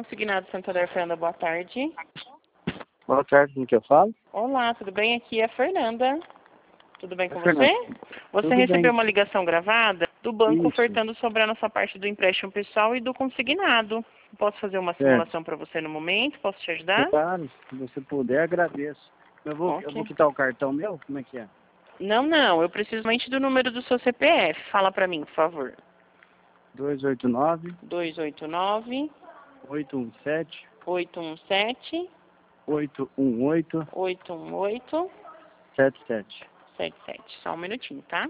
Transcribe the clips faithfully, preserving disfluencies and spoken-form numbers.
Consignado Santander, Fernanda, boa tarde. Boa tarde, com que eu falo? Olá, tudo bem? Aqui é a Fernanda. Tudo bem com É, você? Fernanda. Você Tudo recebeu bem. uma ligação gravada do banco Isso. ofertando sobre a nossa parte do empréstimo pessoal e do consignado. Posso fazer uma É. simulação para você no momento? Posso te ajudar? Claro, se você puder, agradeço. Eu vou, eu Ok. vou quitar o cartão meu? Como é que é? Não, não. Eu preciso somente do número do seu C P F. Fala para mim, por favor. dois oito nove, dois oito nove, oito um sete, oito um sete, oito um oito, oito um oito, sete sete. sete sete. Só um minutinho, tá?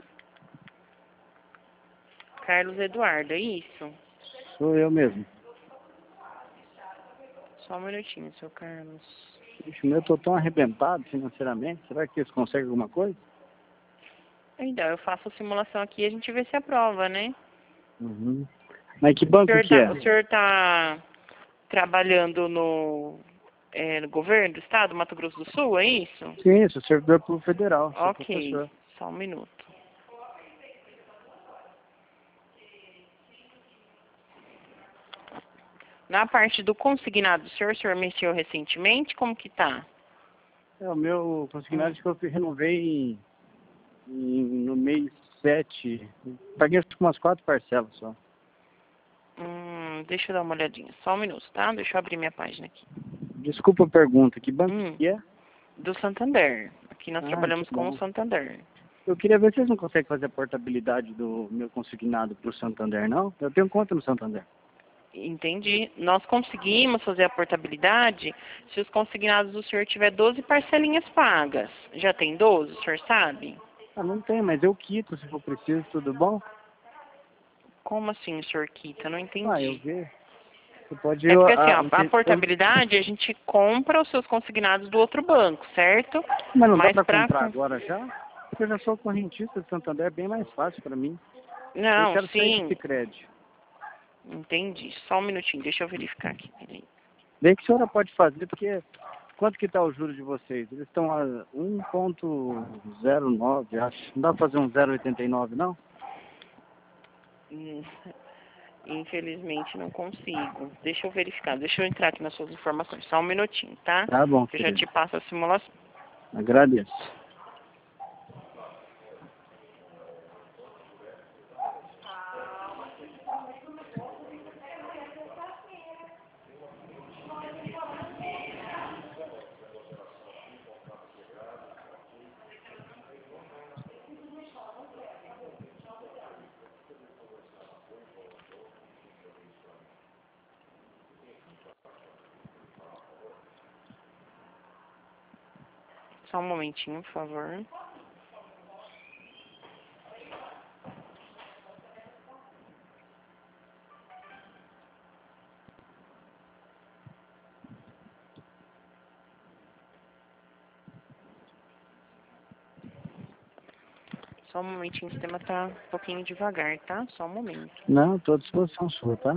Carlos Eduardo, é isso? Sou eu mesmo. Só um minutinho, seu Carlos. Ixi, o meu tô tão arrebentado financeiramente. Será que eles conseguem alguma coisa? Então, eu faço a simulação aqui e a gente vê se aprova, né? Uhum. Mas que O banco senhor que tá, é? o senhor tá trabalhando no, é, no governo do estado, Mato Grosso do Sul, é isso? Sim, sou servidor público federal, sou Ok, professor. só um minuto. Na parte do consignado, o senhor, o senhor mexeu recentemente? Como que tá? É, o meu consignado que eu renovei em, em- no mês sete. Paguei acho que umas quatro parcelas só. Hum, deixa eu dar uma olhadinha. Só um minuto, tá? Deixa eu abrir minha página aqui. Desculpa a pergunta, que banco Hum, que é? do Santander. Aqui nós Ah, que trabalhamos com o bom. Santander. Eu queria ver se vocês não conseguem fazer a portabilidade do meu consignado para o Santander, não? Eu tenho conta no Santander. Entendi. Nós conseguimos fazer a portabilidade se os consignados do senhor tiver doze parcelinhas pagas. Já tem doze, o senhor sabe? Ah, não tem, mas eu quito se for preciso, tudo bom? Como assim o senhor quita? Não Ah, eu entendi. vejo. Você pode... É Eu, porque assim, ah, ó, a ente- eu- portabilidade a gente compra os seus consignados do outro banco, certo? mas não dá Mas para pra... comprar agora já? Porque eu já sou correntista do Santander, é bem mais fácil para mim. Eu Não, quero sair do sim. Sicredi. Entendi. Só um minutinho, deixa eu verificar aqui. Peraí. Bem que a senhora pode fazer, porque quanto que está o juro de vocês? Eles estão a um ponto zero nove, acho. Não dá para fazer um zero vírgula oitenta e nove, não? Hum, Infelizmente não consigo. Deixa eu verificar, deixa eu entrar aqui nas suas informações. Só um minutinho, tá? Tá bom, Eu já querido. te passo a simulação. Agradeço. Só um momentinho, por favor. Só um momentinho, o sistema tá um pouquinho devagar, tá? Só um momento. Não, estou à disposição sua, tá?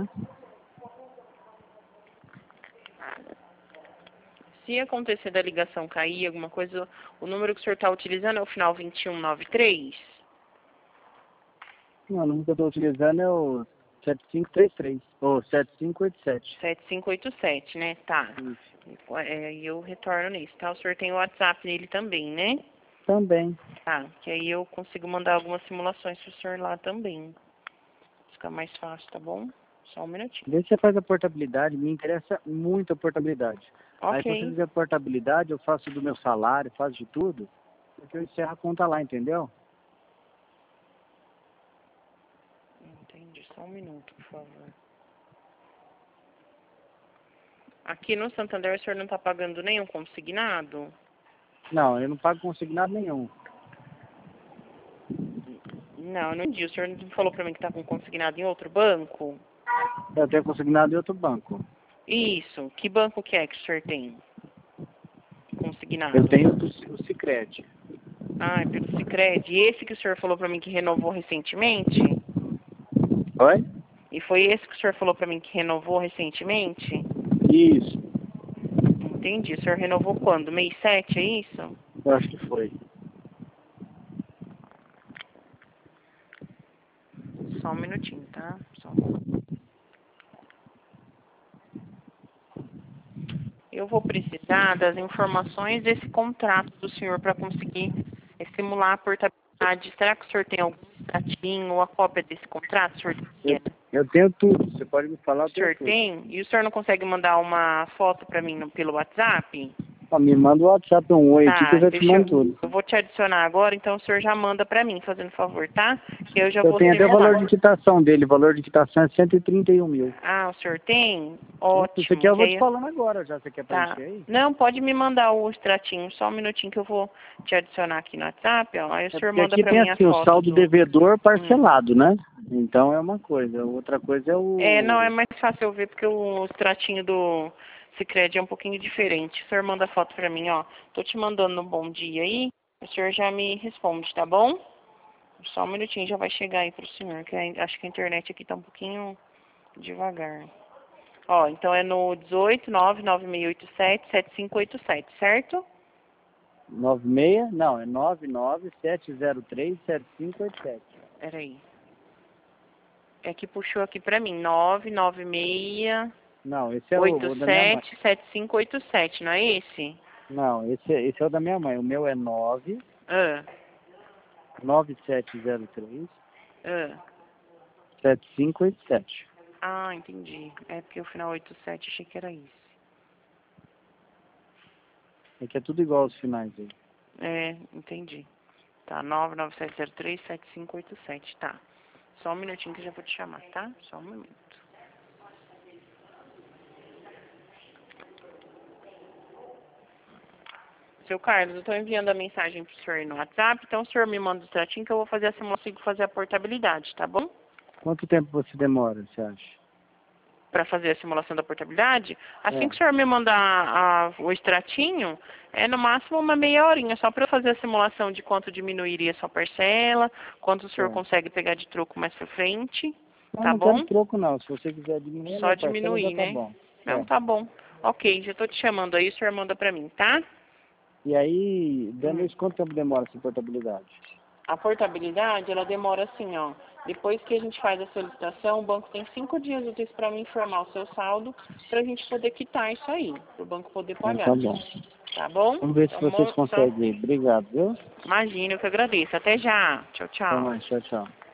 Se acontecer da ligação cair, alguma coisa, o número que o senhor está utilizando é o final vinte e um noventa e três? Não, o número que eu estou utilizando é o sete cinco três três, ou sete cinco oito sete. sete cinco oito sete, né? Tá. Isso. É, aí eu retorno nisso, tá? O senhor tem o WhatsApp nele também, né? Também. Tá, que aí eu consigo mandar algumas simulações pro senhor lá também. Fica mais fácil, tá bom? Só um minutinho. Vê se você faz a portabilidade, me interessa muito a portabilidade. Aí quando você Ok. fizer a portabilidade, eu faço do meu salário, faço de tudo, porque eu encerro a conta lá, entendeu? Entendi. Só um minuto, por favor. Aqui no Santander o senhor não tá pagando nenhum consignado? Não, eu não pago consignado nenhum. Não, eu não entendi. O senhor não falou pra mim que tá com consignado em outro banco? Eu tenho consignado em outro banco. Isso. Que banco que é que o senhor tem? Eu Consignado. tenho do- o Sicredi. Ah, é pelo Sicredi. E esse que o senhor falou pra mim que renovou recentemente? Oi? E foi esse que o senhor falou pra mim que renovou recentemente? Isso, Entendi. O senhor renovou quando? Mês sete, é isso? eu acho que foi. Só um minutinho, tá? Só um... eu vou precisar das informações desse contrato do senhor para conseguir simular a portabilidade. Será que o senhor tem algum extratinho ou a cópia desse contrato? O senhor Eu, tem? eu tenho tudo, você pode me falar, eu O tenho senhor tudo. tem? E o senhor não consegue mandar uma foto para mim no, pelo WhatsApp? Ah, me manda o WhatsApp, um oi aqui que Tá, eu já te deixa mando eu... tudo. Eu vou te adicionar agora, então o senhor já manda para mim, fazendo favor, tá? Que eu já Eu vou tenho até o valor de simular. quitação dele, o valor de quitação é cento e trinta e um mil. Ah, o senhor tem? Se você Ótimo. quer, eu Que vou te aí... falando agora já, você quer Tá. preencher aí? Não, pode me mandar o extratinho, só um minutinho que eu vou te adicionar aqui no WhatsApp, ó. Aí o É senhor porque manda aqui pra tem mim a assim, o foto saldo do... devedor Hum. parcelado, né? Então é uma coisa, outra coisa é É, não, é o... mais fácil eu ver porque o extratinho do Sicredi é um pouquinho diferente. O senhor manda a foto pra mim, ó. Tô te mandando no bom dia aí, o senhor já me responde, tá bom? Só um minutinho, já vai chegar aí pro senhor, que a- acho que a internet aqui tá um pouquinho devagar. Ó, então é no dezoito, nove nove seis oito sete, sete cinco oito sete, certo? nove seis, não, é nove nove sete zero três sete cinco oito sete. Peraí. É que puxou aqui pra mim, nove nove seis Não, esse é o, oito o da minha mãe. sete, sete cinco oito sete, não é esse? Não, esse, é- esse é o da minha mãe. O meu é nove Ah, nove sete zero três ah. sete cinco oito sete. Ah, entendi. É porque o final oito sete achei que era isso. É que é tudo igual aos finais aí. É, entendi. Tá, nove nove sete zero três, sete cinco oito sete, tá. Só um minutinho que eu já vou te chamar, tá? Só um minuto. Seu Carlos, eu tô enviando a mensagem pro senhor aí no WhatsApp, então o senhor me manda o extratinho que eu vou fazer a simulação, consigo fazer a portabilidade, tá bom? Quanto tempo você demora, você acha? Para fazer a simulação da portabilidade, assim É. que o senhor me mandar a- o extratinho, é no máximo uma meia horinha, só para eu fazer a simulação de quanto diminuiria a sua parcela, quanto o senhor É. consegue pegar de troco mais para frente, Não, tá não quero bom? troco não. Se você quiser diminuir a Só minha parcela, já diminuir, tá né? bom. Não, É. tá bom. Ok, já tô te chamando aí, o senhor manda para mim, tá? E aí, dando Hum. isso, quanto tempo demora essa portabilidade? A portabilidade, ela demora assim, ó. Depois que a gente faz a solicitação, o banco tem cinco dias úteis para me informar o seu saldo, para a gente poder quitar isso aí, para o banco poder Então pagar. tá bom. Tá bom? Vamos ver se Então, vocês mo- só- conseguem. Obrigado, viu? imagina, eu que agradeço. Até já. Tchau, Até tchau. mais. Tchau, tchau.